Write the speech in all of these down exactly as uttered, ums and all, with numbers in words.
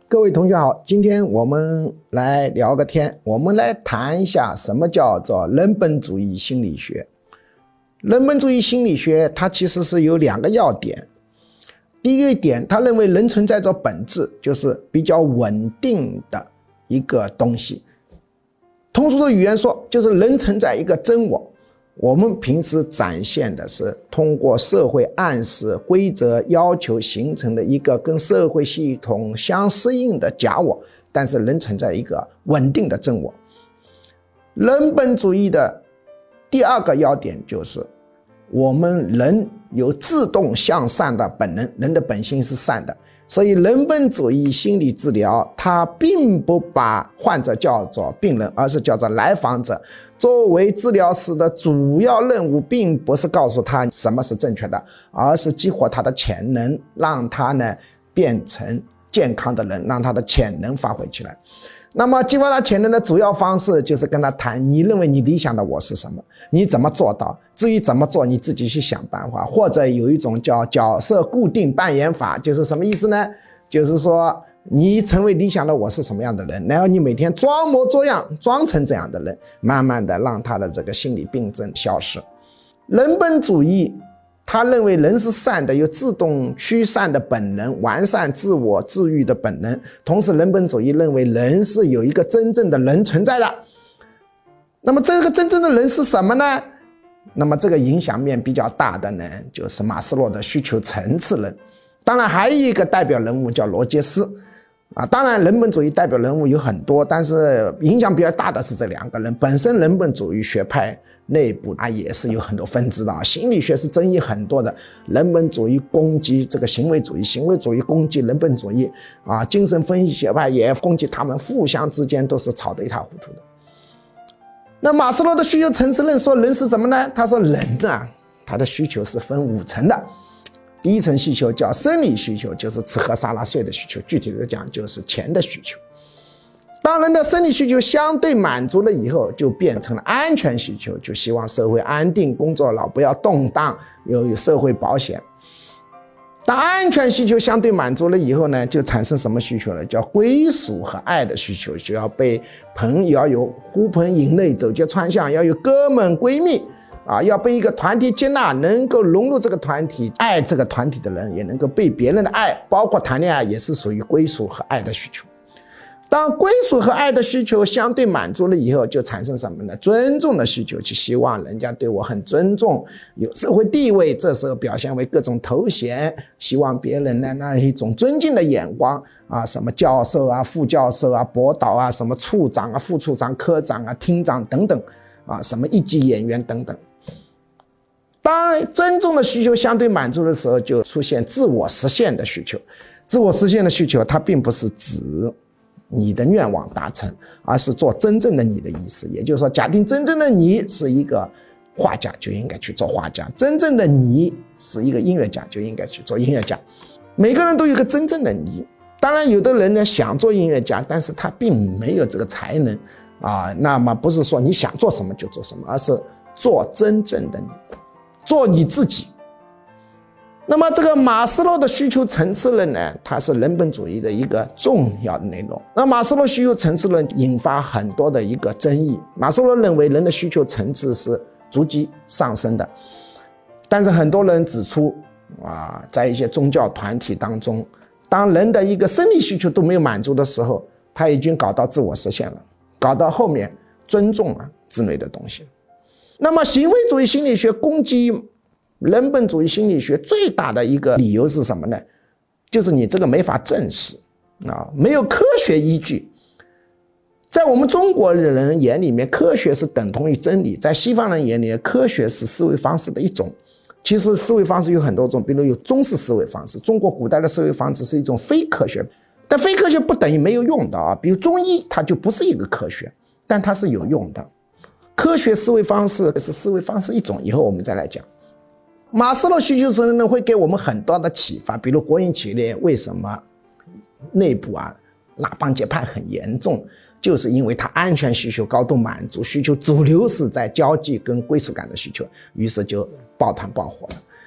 各位同学好，今天我们来聊个天，我们来谈一下什么叫做人本主义心理学。人本主义心理学它其实是有两个要点。第一个点，他认为人存在着本质，就是比较稳定的一个东西。通俗的语言说，就是人存在一个真我。我们平时展现的是通过社会暗示、规则要求形成的一个跟社会系统相适应的假我，但是人存在一个稳定的真我。人本主义的第二个要点就是，我们人有自动向善的本能，人的本性是善的，所以人本主义心理治疗它并不把患者叫做病人，而是叫做来访者。作为治疗师的主要任务并不是告诉他什么是正确的，而是激活他的潜能，让他呢变成健康的人，让他的潜能发挥起来。那么激发他潜能的主要方式就是跟他谈，你认为你理想的我是什么，你怎么做到，至于怎么做你自己去想办法。或者有一种叫角色固定扮演法，就是什么意思呢？就是说你成为理想的我是什么样的人，然后你每天装模作样装成这样的人，慢慢的让他的这个心理病症消失。人本主义他认为人是善的，有自动趋善的本能，完善自我治愈的本能。同时人本主义认为人是有一个真正的人存在的。那么这个真正的人是什么呢？那么这个影响面比较大的呢，就是马斯洛的需求层次论。当然还有一个代表人物叫罗杰斯啊，当然人本主义代表人物有很多，但是影响比较大的是这两个人。本身人本主义学派内部啊也是有很多分支的啊，心理学是争议很多的，人本主义攻击这个行为主义，行为主义攻击人本主义啊，精神分析学派也攻击他们，互相之间都是吵得一塌糊涂的。那马斯洛的需求层次论说人是什么呢？他说人啊，他的需求是分五层的。第一层需求叫生理需求，就是吃喝拉撒睡的需求，具体的讲就是钱的需求。当人的生理需求相对满足了以后，就变成了安全需求，就希望社会安定，工作老不要动荡，有有社会保险。当安全需求相对满足了以后呢，就产生什么需求呢？叫归属和爱的需求，就要被朋友，要有呼朋引类，走街串巷，要有哥们闺蜜啊，要被一个团体接纳，能够融入这个团体，爱这个团体的人也能够被别人的爱，包括谈恋爱也是属于归属和爱的需求。当归属和爱的需求相对满足了以后，就产生什么呢？尊重的需求，就希望人家对我很尊重，有社会地位，这时候表现为各种头衔，希望别人呢那一种尊敬的眼光啊，什么教授啊、副教授啊、博导啊、什么处长啊、副处长、科长啊、厅长等等啊，什么一级演员等等。当尊重的需求相对满足的时候，就出现自我实现的需求。自我实现的需求，它并不是指你的愿望达成，而是做真正的你的意思。也就是说，假定真正的你是一个画家，就应该去做画家；真正的你是一个音乐家，就应该去做音乐家。每个人都有个真正的你。当然有的人呢想做音乐家，但是他并没有这个才能啊。那么不是说你想做什么就做什么，而是做真正的你，做你自己。那么这个马斯洛的需求层次论呢，它是人本主义的一个重要的内容。那马斯洛需求层次论引发很多的一个争议。马斯洛认为人的需求层次是逐级上升的，但是很多人指出啊，在一些宗教团体当中，当人的一个生理需求都没有满足的时候，他已经搞到自我实现了，搞到后面尊重啊之类的东西。那么行为主义心理学攻击人本主义心理学最大的一个理由是什么呢？就是你这个没法证实啊，没有科学依据。在我们中国人眼里面，科学是等同于真理；在西方人眼里，科学是思维方式的一种。其实思维方式有很多种，比如有中式思维方式，中国古代的思维方式是一种非科学，但非科学不等于没有用的啊。比如中医，它就不是一个科学，但它是有用的。科学思维方式是思维方式一种，以后我们再来讲。马斯洛需求层呢会给我们很多的启发，比如国营企业为什么内部啊拉帮结派很严重，就是因为它安全需求高度满足，需求主流是在交际跟归属感的需求，于是就爆团爆火了。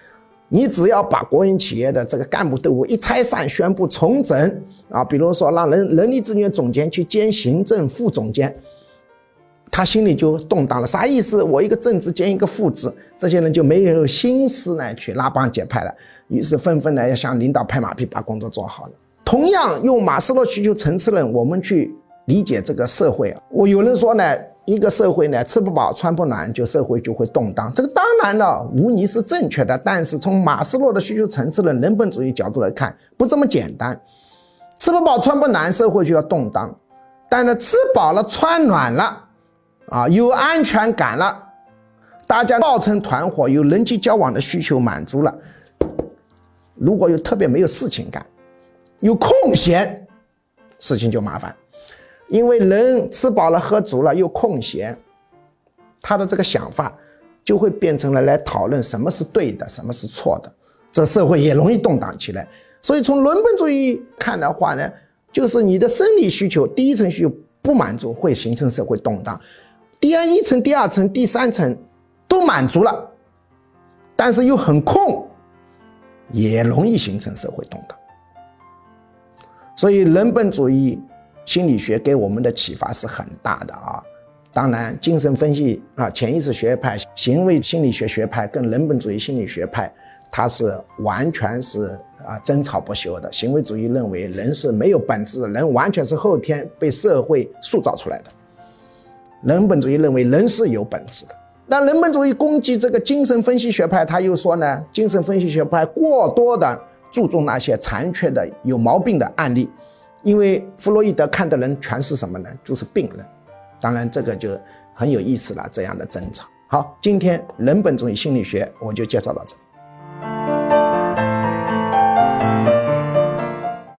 你只要把国营企业的这个干部队伍一拆散，宣布重整啊，比如说让人人力资源总监去兼行政副总监，他心里就动荡了。啥意思？我一个正职兼一个副职，这些人就没有心思呢去拉帮结派了，于是纷纷呢要向领导拍马屁，把工作做好了。同样用马斯洛需求层次论，我们去理解这个社会。我有人说呢，一个社会呢，吃不饱穿不暖，就社会就会动荡。这个当然了，无疑是正确的，但是从马斯洛的需求层次论人本主义角度来看，不这么简单。吃不饱穿不暖，社会就要动荡，但是吃饱了穿暖了啊，有安全感了，大家抱成团伙，有人际交往的需求满足了，如果有特别没有事情干，有空闲，事情就麻烦。因为人吃饱了喝足了又空闲，他的这个想法就会变成了来讨论什么是对的，什么是错的，这社会也容易动荡起来。所以从伦本主义看的话呢，就是你的生理需求第一层需求不满足，会形成社会动荡。第二一层、第二层、第三层都满足了，但是又很空，也容易形成社会动荡。所以人本主义心理学给我们的启发是很大的啊。当然精神分析啊、潜意识学派、行为心理学学派跟人本主义心理学派，它是完全是啊争吵不休的。行为主义认为人是没有本质的，人完全是后天被社会塑造出来的。人本主义认为人是有本质的。那人本主义攻击这个精神分析学派，他又说呢，精神分析学派过多的注重那些残缺的有毛病的案例，因为弗洛伊德看的人全是什么呢？就是病人。当然这个就很有意思了，这样的争吵。好，今天人本主义心理学我就介绍到这里。